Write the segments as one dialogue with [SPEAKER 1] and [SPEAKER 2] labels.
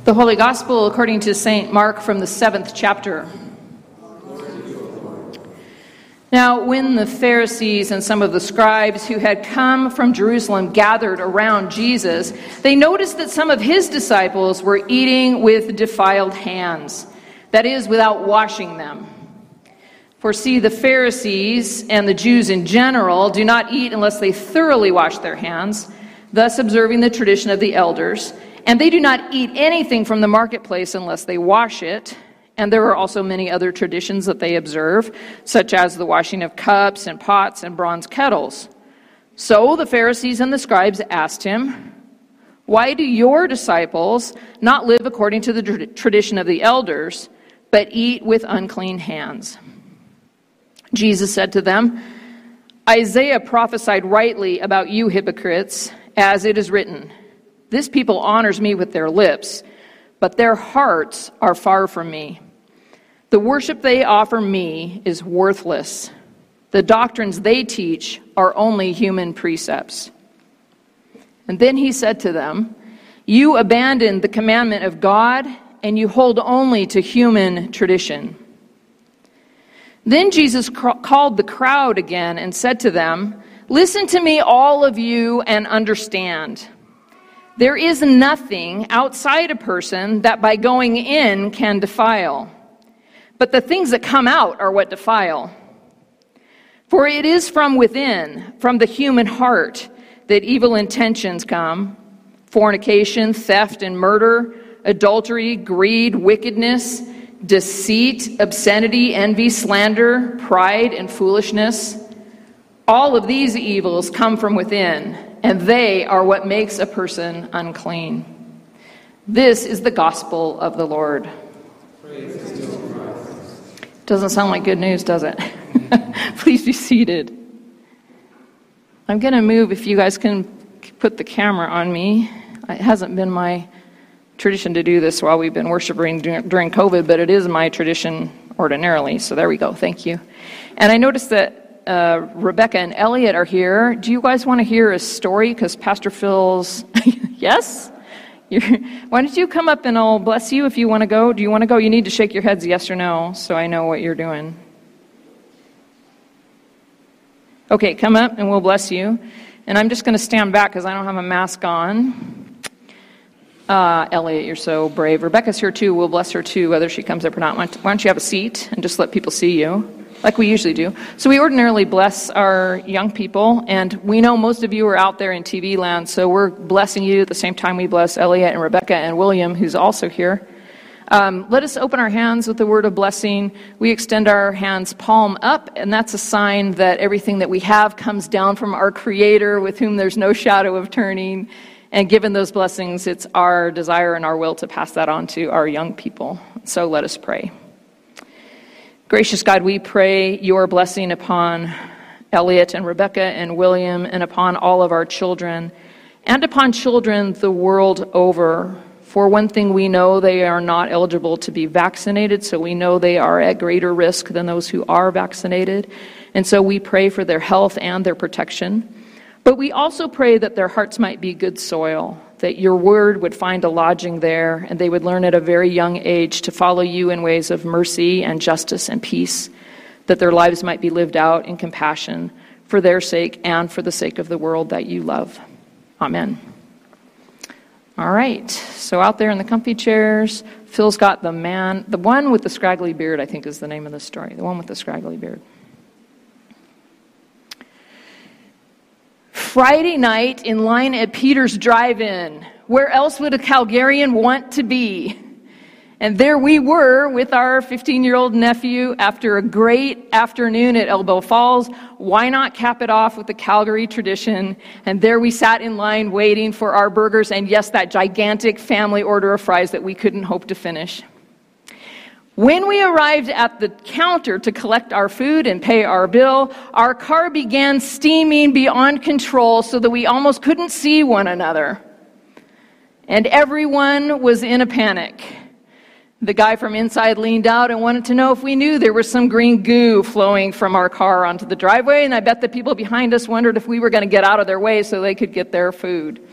[SPEAKER 1] The Holy Gospel according to St. Mark from the 7th chapter. Now, when the Pharisees and some of the scribes who had come from Jerusalem gathered around Jesus, they noticed that some of his disciples were eating with defiled hands, that is, without washing them. For see, the Pharisees and the Jews in general do not eat unless they thoroughly wash their hands, thus observing the tradition of the elders. And they do not eat anything from the marketplace unless they wash it. And there are also many other traditions that they observe, such as the washing of cups and pots and bronze kettles. So the Pharisees and the scribes asked him, "Why do your disciples not live according to the tradition of the elders, but eat with unclean hands?" Jesus said to them, "Isaiah prophesied rightly about you hypocrites, as it is written, 'This people honors me with their lips, but their hearts are far from me. The worship they offer me is worthless. The doctrines they teach are only human precepts.' And then he said to them, 'You abandon the commandment of God, and you hold only to human tradition.' Then Jesus called the crowd again and said to them, 'Listen to me, all of you, and understand. There is nothing outside a person that by going in can defile. But the things that come out are what defile. For it is from within, from the human heart, that evil intentions come: fornication, theft and murder, adultery, greed, wickedness, deceit, obscenity, envy, slander, pride, and foolishness. All of these evils come from within, and they are what makes a person unclean.' This is the gospel of the Lord." Doesn't sound like good news, does it? Please be seated. I'm going to move, if you guys can put the camera on me. It hasn't been my tradition to do this while we've been worshiping during COVID, but it is my tradition ordinarily. So there we go. Thank you. And I noticed that Rebecca and Elliot are here. Do you guys want to hear a story? Because Pastor Phil's... Yes? Why don't you come up and I'll bless you if you want to go. Do you want to go? You need to shake your heads yes or no so I know what you're doing. Okay, come up and we'll bless you. And I'm just going to stand back because I don't have a mask on. Elliot, you're so brave. Rebecca's here too. We'll bless her too, whether she comes up or not. Why don't you have a seat and just let people see you, like we usually do. So we ordinarily bless our young people, and we know most of you are out there in TV land, so we're blessing you at the same time we bless Elliot and Rebecca and William, who's also here. Let us open our hands with the word of blessing. We extend our hands palm up, and that's a sign that everything that we have comes down from our Creator, with whom there's no shadow of turning. And given those blessings, it's our desire and our will to pass that on to our young people. So let us pray. Gracious God, we pray your blessing upon Elliot and Rebecca and William, and upon all of our children, and upon children the world over. For one thing, we know they are not eligible to be vaccinated, so we know they are at greater risk than those who are vaccinated. And so we pray for their health and their protection. But we also pray that their hearts might be good soil, that your word would find a lodging there, and they would learn at a very young age to follow you in ways of mercy and justice and peace, that their lives might be lived out in compassion for their sake and for the sake of the world that you love. Amen. All right, so out there in the comfy chairs, Phil's got the one with the scraggly beard, I think is the name of the story, the one with the scraggly beard. Friday night in line at Peter's Drive-In. Where else would a Calgarian want to be? And there we were with our 15-year-old nephew after a great afternoon at Elbow Falls. Why not cap it off with the Calgary tradition? And there we sat in line waiting for our burgers and, yes, that gigantic family order of fries that we couldn't hope to finish. When we arrived at the counter to collect our food and pay our bill, our car began steaming beyond control so that we almost couldn't see one another. And everyone was in a panic. The guy from inside leaned out and wanted to know if we knew there was some green goo flowing from our car onto the driveway, and I bet the people behind us wondered if we were going to get out of their way so they could get their food.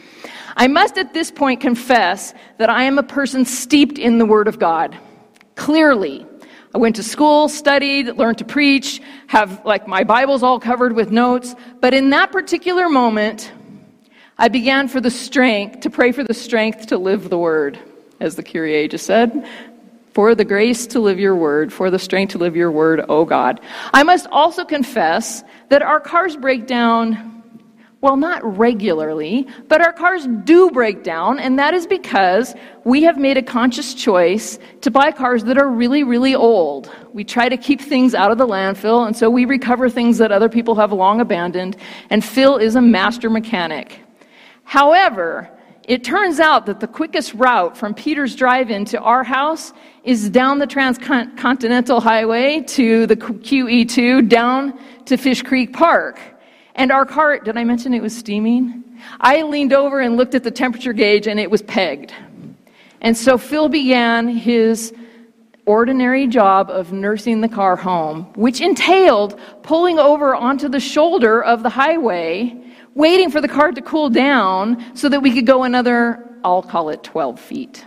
[SPEAKER 1] I must at this point confess that I am a person steeped in the Word of God. Clearly. I went to school, studied, learned to preach, have my Bible's all covered with notes. But in that particular moment, I began to pray for the strength to live the Word, as the Kyrie just said. For the grace to live your word, for the strength to live your word, O God. I must also confess that our cars break down, well, not regularly, but our cars do break down, and that is because we have made a conscious choice to buy cars that are really, really old. We try to keep things out of the landfill, and so we recover things that other people have long abandoned, and Phil is a master mechanic. However, it turns out that the quickest route from Peter's Drive-In to our house is down the Transcontinental Highway to the QE2 down to Fish Creek Park. And our car, did I mention it was steaming? I leaned over and looked at the temperature gauge and it was pegged. And so Phil began his ordinary job of nursing the car home, which entailed pulling over onto the shoulder of the highway, waiting for the car to cool down so that we could go another, I'll call it 12 feet.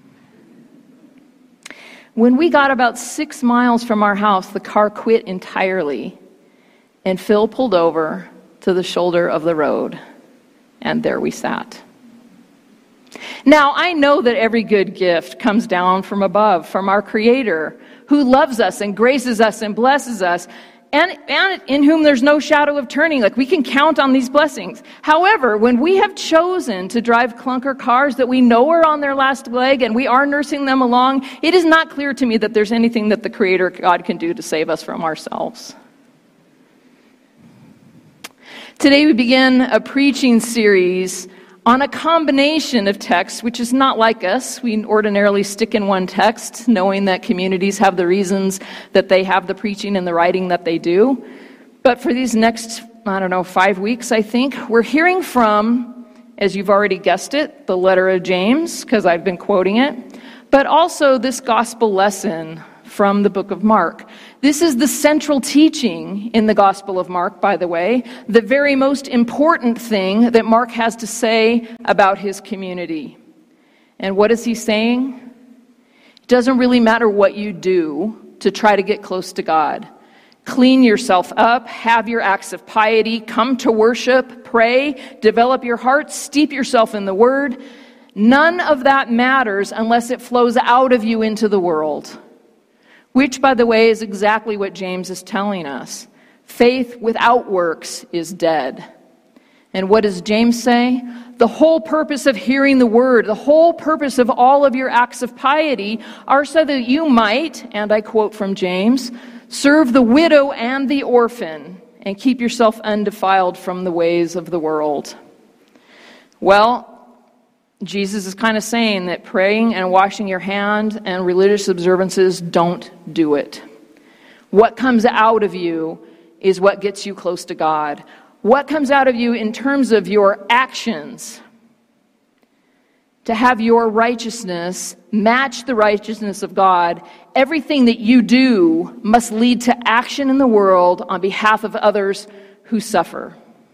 [SPEAKER 1] When we got about 6 miles from our house, the car quit entirely, and Phil pulled over to the shoulder of the road, and there we sat. Now, I know that every good gift comes down from above, from our Creator, who loves us and graces us and blesses us, and in whom there's no shadow of turning. We can count on these blessings. However, when we have chosen to drive clunker cars that we know are on their last leg and we are nursing them along, it is not clear to me that there's anything that the Creator God can do to save us from ourselves. Today we begin a preaching series on a combination of texts, which is not like us. We ordinarily stick in one text, knowing that communities have the reasons that they have the preaching and the writing that they do. But for these next, 5 weeks, I think, we're hearing from, as you've already guessed it, the letter of James, because I've been quoting it, but also this gospel lesson from the book of Mark. This is the central teaching in the Gospel of Mark, by the way, the very most important thing that Mark has to say about his community. And what is he saying? It doesn't really matter what you do to try to get close to God. Clean yourself up, have your acts of piety, come to worship, pray, develop your heart, steep yourself in the Word. None of that matters unless it flows out of you into the world. Which, by the way, is exactly what James is telling us. Faith without works is dead. And what does James say? The whole purpose of hearing the word, the whole purpose of all of your acts of piety are so that you might, and I quote from James, serve the widow and the orphan and keep yourself undefiled from the ways of the world. Well, Jesus is kind of saying that praying and washing your hand and religious observances don't do it. What comes out of you is what gets you close to God. What comes out of you in terms of your actions, to have your righteousness match the righteousness of God, everything that you do must lead to action in the world on behalf of others who suffer.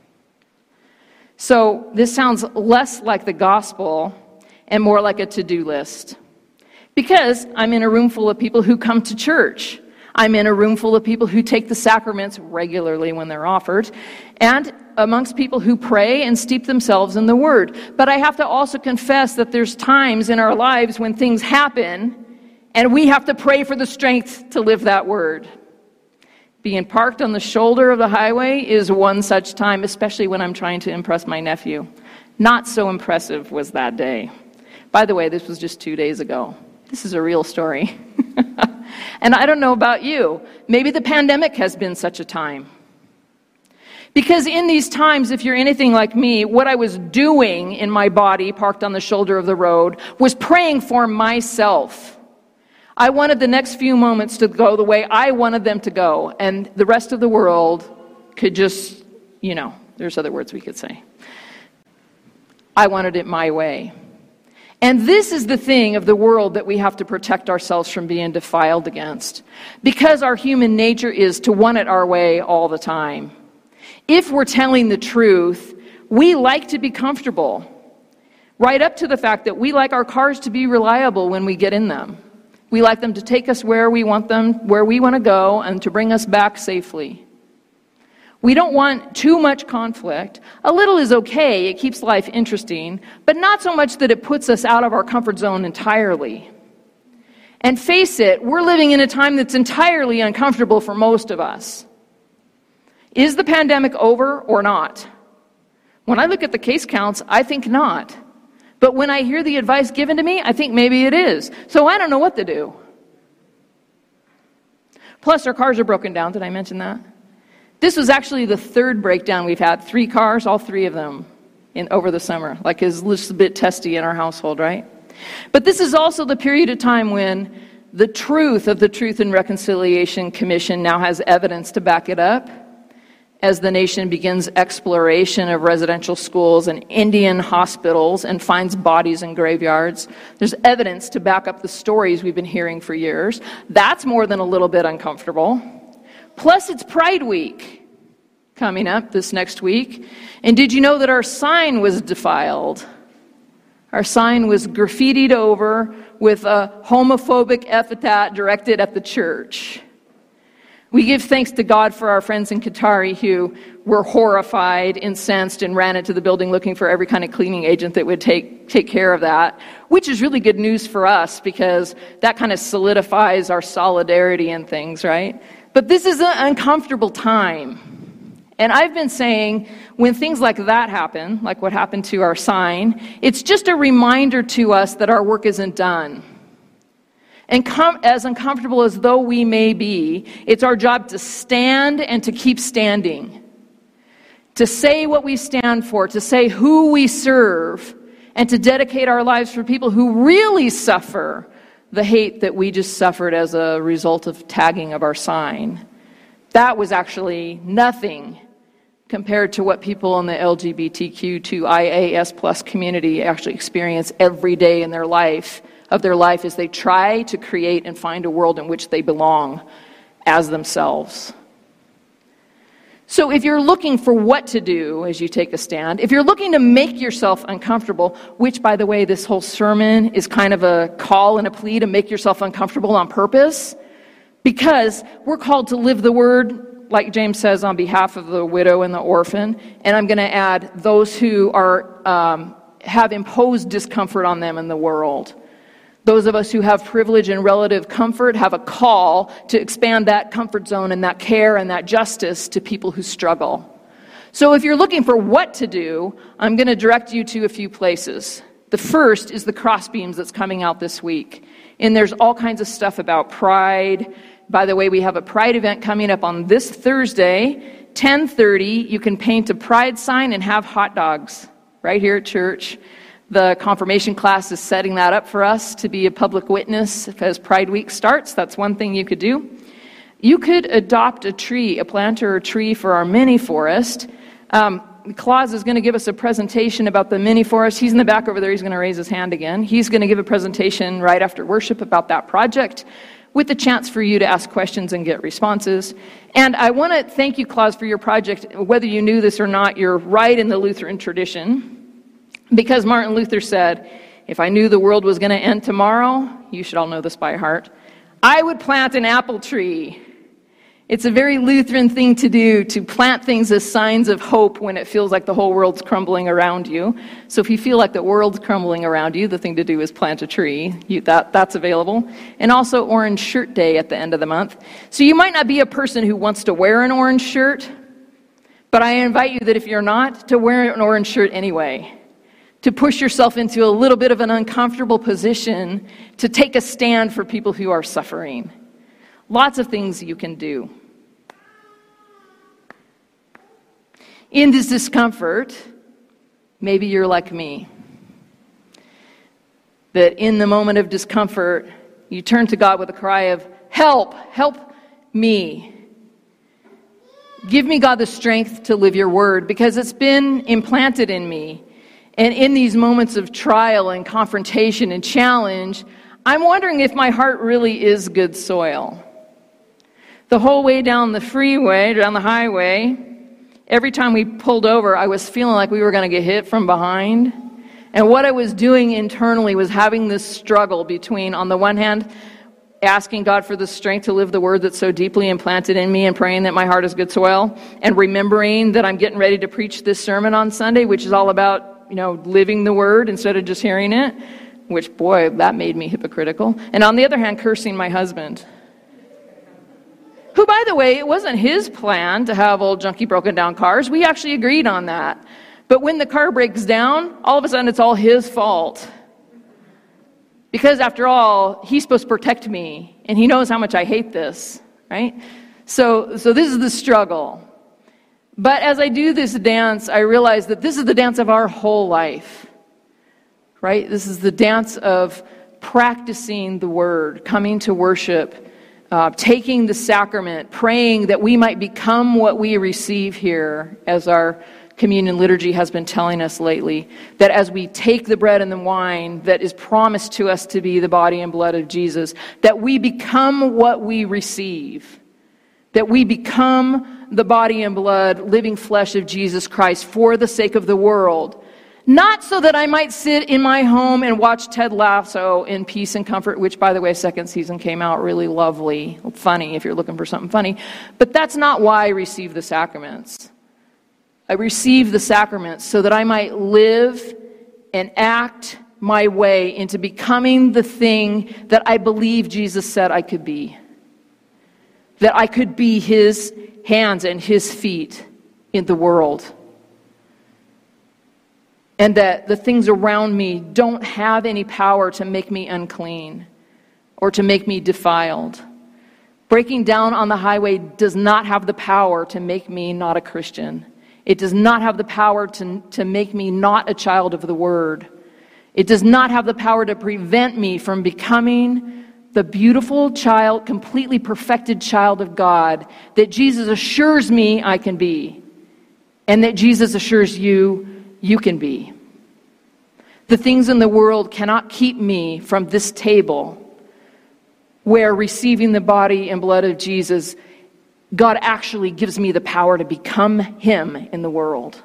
[SPEAKER 1] So this sounds less like the gospel and more like a to-do list. Because I'm in a room full of people who come to church. I'm in a room full of people who take the sacraments regularly when they're offered. And amongst people who pray and steep themselves in the Word. But I have to also confess that there's times in our lives when things happen and we have to pray for the strength to live that Word. Being parked on the shoulder of the highway is one such time, especially when I'm trying to impress my nephew. Not so impressive was that day. By the way, this was just 2 days ago. This is a real story. And I don't know about you. Maybe the pandemic has been such a time. Because in these times, if you're anything like me, what I was doing in my body, parked on the shoulder of the road, was praying for myself. I wanted the next few moments to go the way I wanted them to go, and the rest of the world could just, there's other words we could say. I wanted it my way. And this is the thing of the world that we have to protect ourselves from being defiled against, because our human nature is to want it our way all the time. If we're telling the truth, we like to be comfortable. Right up to the fact that we like our cars to be reliable when we get in them. We like them to take us where we want to go, and to bring us back safely. We don't want too much conflict. A little is okay, it keeps life interesting, but not so much that it puts us out of our comfort zone entirely. And face it, we're living in a time that's entirely uncomfortable for most of us. Is the pandemic over or not? When I look at the case counts, I think not. But when I hear the advice given to me, I think maybe it is. So I don't know what to do. Plus, our cars are broken down. Did I mention that? This was actually the third breakdown we've had. 3 cars, all 3 of them, over the summer. Like, it's just a bit testy in our household, right? But this is also the period of time when the truth of the Truth and Reconciliation Commission now has evidence to back it up, as the nation begins exploration of residential schools and Indian hospitals and finds bodies in graveyards. There's evidence to back up the stories we've been hearing for years. That's more than a little bit uncomfortable. Plus, it's Pride Week coming up this next week. And did you know that our sign was defiled? Our sign was graffitied over with a homophobic epithet directed at the church. We give thanks to God for our friends in Qatari who were horrified, incensed, and ran into the building looking for every kind of cleaning agent that would take care of that, which is really good news for us because that kind of solidifies our solidarity and things, right? But this is an uncomfortable time. And I've been saying when things like that happen, like what happened to our sign, it's just a reminder to us that our work isn't done. And as uncomfortable as though we may be, it's our job to stand and to keep standing. To say what we stand for, to say who we serve, and to dedicate our lives for people who really suffer the hate that we just suffered as a result of tagging of our sign. That was actually nothing compared to what people in the LGBTQ2IAS plus community actually experience every day in their life as they try to create and find a world in which they belong as themselves. So if you're looking for what to do as you take a stand, if you're looking to make yourself uncomfortable, which, by the way, this whole sermon is kind of a call and a plea to make yourself uncomfortable on purpose, because we're called to live the word, like James says, on behalf of the widow and the orphan, and I'm going to add those who have imposed discomfort on them in the world. Those of us who have privilege and relative comfort have a call to expand that comfort zone and that care and that justice to people who struggle. So if you're looking for what to do, I'm going to direct you to a few places. The first is the Crossbeams that's coming out this week. And there's all kinds of stuff about Pride. By the way, we have a Pride event coming up on this Thursday, 10:30. You can paint a Pride sign and have hot dogs right here at church. The confirmation class is setting that up for us to be a public witness as Pride Week starts. That's one thing you could do. You could adopt a tree, a plant or a tree for our mini forest. Claus is going to give us a presentation about the mini forest. He's in the back over there. He's going to raise his hand again. He's going to give a presentation right after worship about that project with the chance for you to ask questions and get responses. And I want to thank you, Claus, for your project. Whether you knew this or not, you're right in the Lutheran tradition. Because Martin Luther said, if I knew the world was going to end tomorrow, you should all know this by heart, I would plant an apple tree. It's a very Lutheran thing to do, to plant things as signs of hope when it feels like the whole world's crumbling around you. So if you feel like the world's crumbling around you, the thing to do is plant a tree. That's available. And also Orange Shirt Day at the end of the month. So you might not be a person who wants to wear an orange shirt, but I invite you that if you're not, to wear an orange shirt anyway. To push yourself into a little bit of an uncomfortable position, to take a stand for people who are suffering. Lots of things you can do. In this discomfort, maybe you're like me. That in the moment of discomfort, you turn to God with a cry of, help, help me. Give me, God, the strength to live your word, because it's been implanted in me. And in these moments of trial and confrontation and challenge, I'm wondering if my heart really is good soil. The whole way down the freeway, down the highway, every time we pulled over, I was feeling like we were going to get hit from behind. And what I was doing internally was having this struggle between, on the one hand, asking God for the strength to live the word that's so deeply implanted in me and praying that my heart is good soil, and remembering that I'm getting ready to preach this sermon on Sunday, which is all about, living the word instead of just hearing it, which, boy, that made me hypocritical. And on the other hand, cursing my husband, who, by the way, it wasn't his plan to have old junky broken down cars. We actually agreed on that. But when the car breaks down, all of a sudden it's all his fault. Because after all, he's supposed to protect me, and he knows how much I hate this, right? So this is the struggle. But as I do this dance, I realize that this is the dance of our whole life, right? This is the dance of practicing the word, coming to worship, taking the sacrament, praying that we might become what we receive here, as our communion liturgy has been telling us lately, that as we take the bread and the wine that is promised to us to be the body and blood of Jesus, that we become what we receive, that we become the body and blood, living flesh of Jesus Christ for the sake of the world. Not so that I might sit in my home and watch Ted Lasso in peace and comfort, which, by the way, second season came out really lovely, funny if you're looking for something funny. But that's not why I receive the sacraments. I receive the sacraments so that I might live and act my way into becoming the thing that I believe Jesus said I could be. That I could be his hands and his feet in the world. And that the things around me don't have any power to make me unclean or to make me defiled. Breaking down on the highway does not have the power to make me not a Christian. It does not have the power to make me not a child of the Word. It does not have the power to prevent me from becoming the beautiful child, completely perfected child of God that Jesus assures me I can be, and that Jesus assures you can be. The things in the world cannot keep me from this table where, receiving the body and blood of Jesus, God actually gives me the power to become him in the world.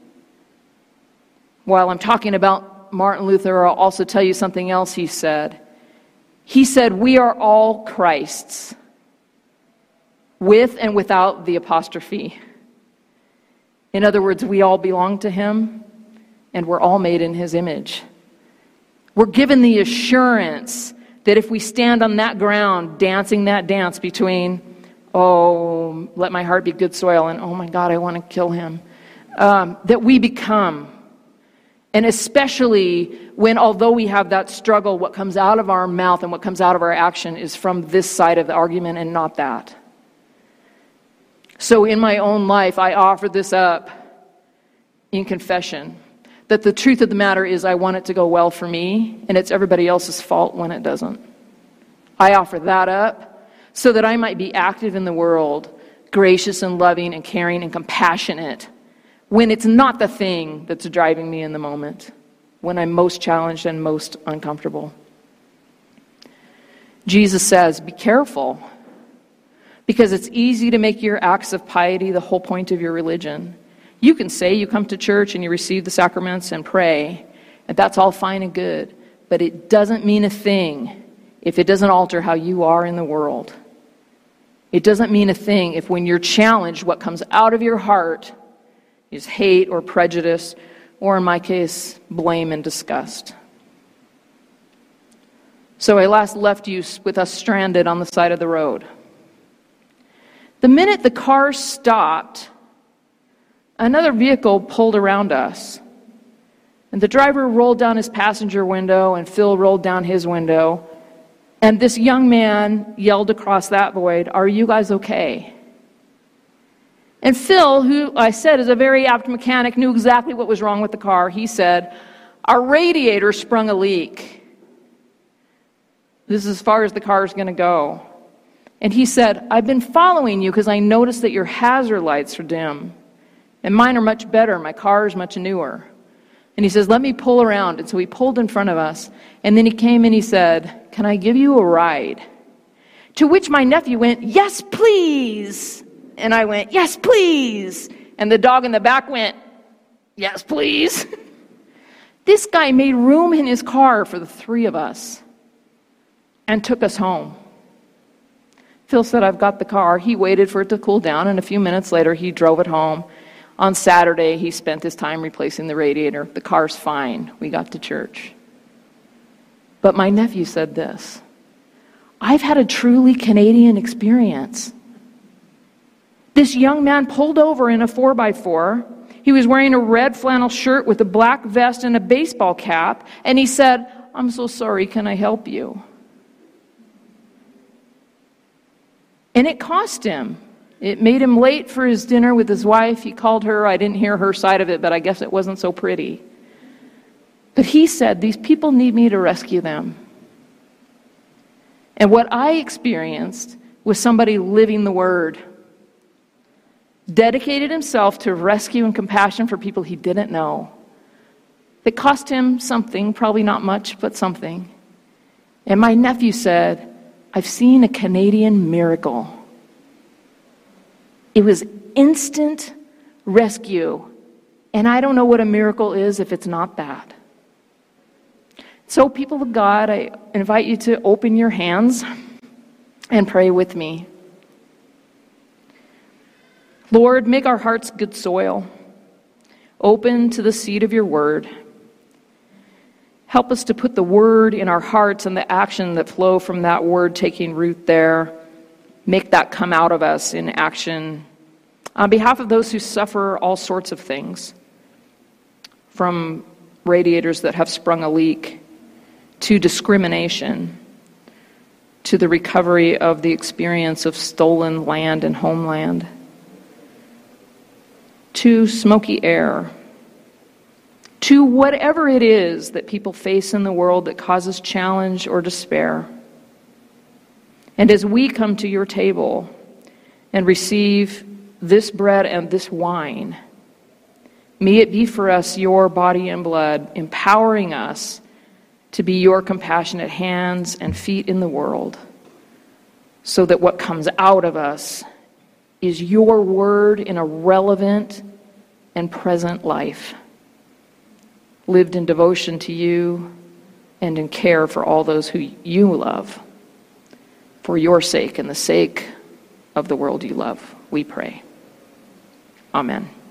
[SPEAKER 1] While I'm talking about Martin Luther, I'll also tell you something else he said. He said, we are all Christ's, with and without the apostrophe. In other words, we all belong to him, and we're all made in his image. We're given the assurance that if we stand on that ground, dancing that dance between, oh, let my heart be good soil, and oh my God, I want to kill him, that we become. And especially when, although we have that struggle, what comes out of our mouth and what comes out of our action is from this side of the argument and not that. So in my own life, I offer this up in confession, that the truth of the matter is I want it to go well for me, and it's everybody else's fault when it doesn't. I offer that up so that I might be active in the world, gracious and loving and caring and compassionate, when it's not the thing that's driving me in the moment, when I'm most challenged and most uncomfortable. Jesus says, be careful, because it's easy to make your acts of piety the whole point of your religion. You can say you come to church and you receive the sacraments and pray, and that's all fine and good, but it doesn't mean a thing if it doesn't alter how you are in the world. It doesn't mean a thing if, when you're challenged, what comes out of your heart is hate or prejudice, or in my case, blame and disgust. So I last left you with us stranded on the side of the road. The minute the car stopped, another vehicle pulled around us. And the driver rolled down his passenger window, and Phil rolled down his window. And this young man yelled across that void, "Are you guys okay?" And Phil, who I said is a very apt mechanic, knew exactly what was wrong with the car. He said, "Our radiator sprung a leak. This is as far as the car is going to go." And he said, "I've been following you because I noticed that your hazard lights are dim. And mine are much better. My car is much newer." And he says, "Let me pull around." And so he pulled in front of us. And then he came and he said, "Can I give you a ride?" To which my nephew went, "Yes, please." And I went, "Yes, please." And the dog in the back went, "Yes, please." This guy made room in his car for the three of us and took us home. Phil said, I've got the car. He waited for it to cool down, and a few minutes later, he drove it home. On Saturday, he spent his time replacing the radiator. The car's fine. We got to church. But my nephew said this, I've had a truly Canadian experience. This young man pulled over in a 4x4. He was wearing a red flannel shirt with a black vest and a baseball cap, and he said, I'm so sorry, can I help you? And it cost him. It made him late for his dinner with his wife. He called her. I didn't hear her side of it, but I guess it wasn't so pretty. But he said, these people need me to rescue them. And what I experienced was somebody living the word, dedicated himself to rescue and compassion for people he didn't know. It cost him something, probably not much, but something. And my nephew said, I've seen a Canadian miracle. It was instant rescue. And I don't know what a miracle is if it's not that. So, people of God, I invite you to open your hands and pray with me. Lord, make our hearts good soil, open to the seed of your word. Help us to put the word in our hearts and the action that flow from that word taking root there. Make that come out of us in action. On behalf of those who suffer all sorts of things, from radiators that have sprung a leak, to discrimination, to the recovery of the experience of stolen land and homeland, to smoky air, to whatever it is that people face in the world that causes challenge or despair. And as we come to your table and receive this bread and this wine, may it be for us your body and blood, empowering us to be your compassionate hands and feet in the world, so that what comes out of us is your word in a relevant and present life, lived in devotion to you and in care for all those who you love. For your sake and the sake of the world you love, we pray. Amen.